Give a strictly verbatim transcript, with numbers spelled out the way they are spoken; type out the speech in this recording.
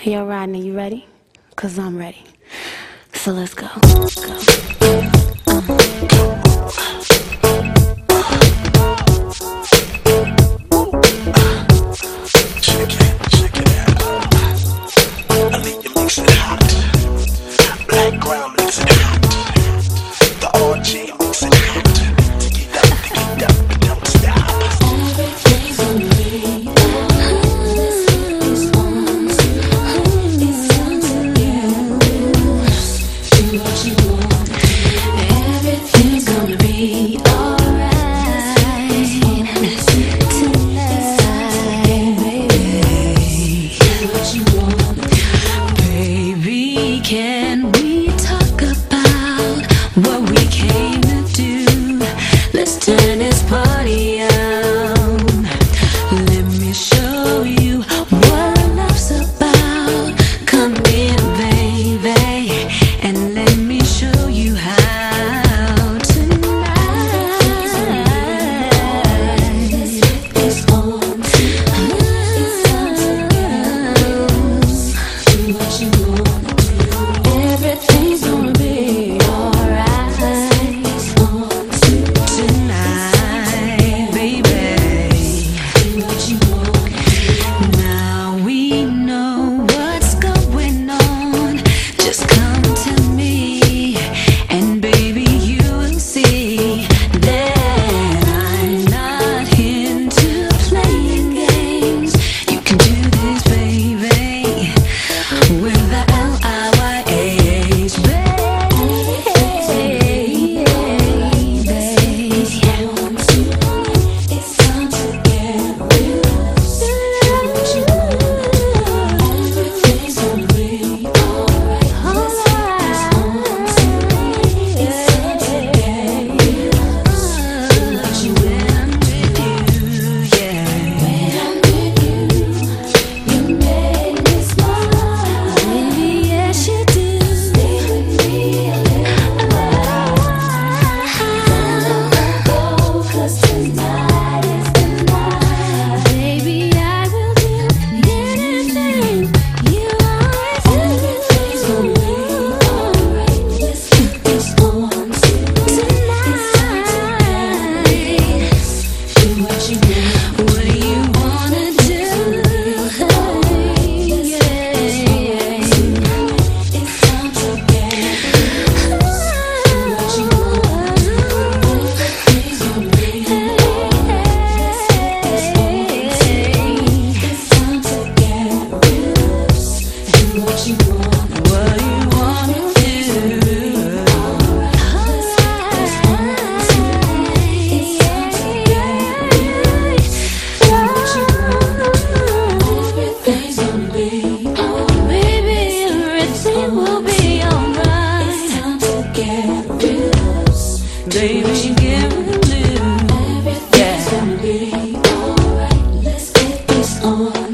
Yo, Rodney, you ready? Cause I'm ready. So let's go. Let's go. Check it, check it out. I need you mix it hot. Black ground mix it hot. The R J mix it hot. Take it up, take it up, but don't stop. Everything's on me. It's on to It's on to you. Do what you want. Everything's gonna be alright tonight, baby. Do what you want. Baby, can we talk about what we came to do? Let's turn this party out. Let me show you what love's about. Come in, baby, and let me show you how tonight. It's on. It's on together. Do what you wanna do. Everything's gonna be alright. It's on tonight, baby. Do what you want. Now we know what's going on. Just come to me, and baby, you will see that I'm not into playing games. You can do this, baby, with the L I Y H, baby. It's time to get real. What you want. Everything's gonna be alright. It's on to It's time to get real. What you want. When I'm with you, you make me smile. Baby, yes you do. Stay with me a little while. Go, 'cause tonight is the night. Baby, I will do anything you always do. Everything's gonna be alright. Let's get this on tonight. Do what you want. What do you wanna do? Yeah. It's time to get do what you want. Everything's gonna be alright. It's time to get loose. Do what you want. What you wanna do? It's time to get loose. Do what you want. Everything's gonna be alright. Baby, everything will be alright. It's time to get loose. Baby, get loose. Everything's gonna be alright. Let's get this on.